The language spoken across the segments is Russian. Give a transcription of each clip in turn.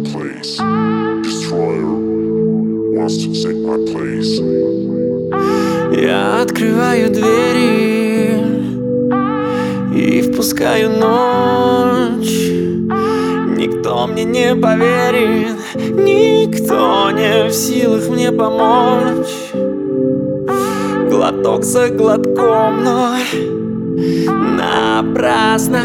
place. Destroyer wants to take my place. Я открываю двери и впускаю ночь. Никто мне не поверит, никто не в силах мне помочь. Глоток за глотком, но напрасно.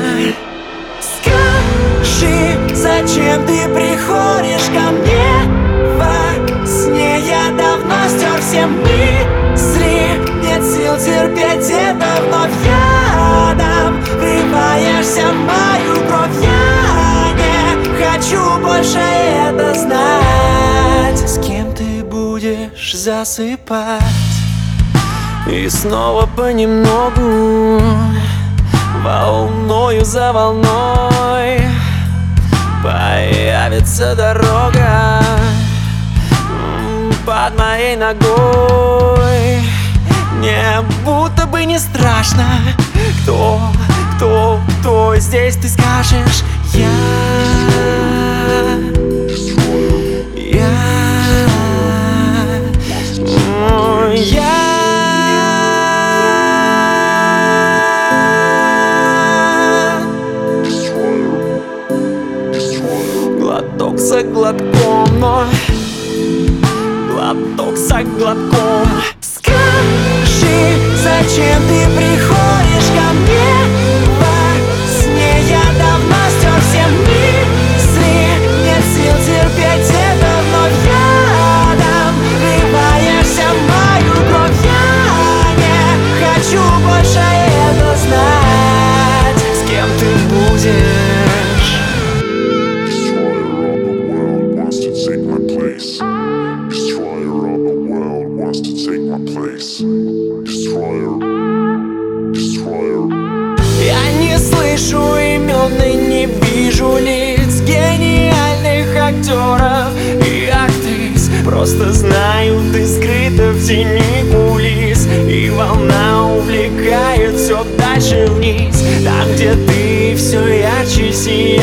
Скажи, зачем ты приходишь ко мне во сне? Я давно стер все мысли, нет сил терпеть это вновь. Ядом врываешься в мою кровь. Я не хочу больше это знать. С кем ты будешь засыпать? И снова понемногу, волною за волной, появится дорога под моей ногой. Мне будто бы не страшно. Кто здесь, ты скажешь? Я глоток за глотком, но глоток за глотком. Скажи, зачем ты приходишь ко мне во сне? Я давно стер все мысли, нет сил терпеть это вновь. Ядом врываешься в мою кровь. Я не хочу больше это знать. С кем ты будешь? Я не слышу имен и не вижу лиц гениальных актеров и актрис. Просто знаю, ты скрыта в тени кулис, и волна увлекает все дальше вниз. Там, где ты все ярче сияешь.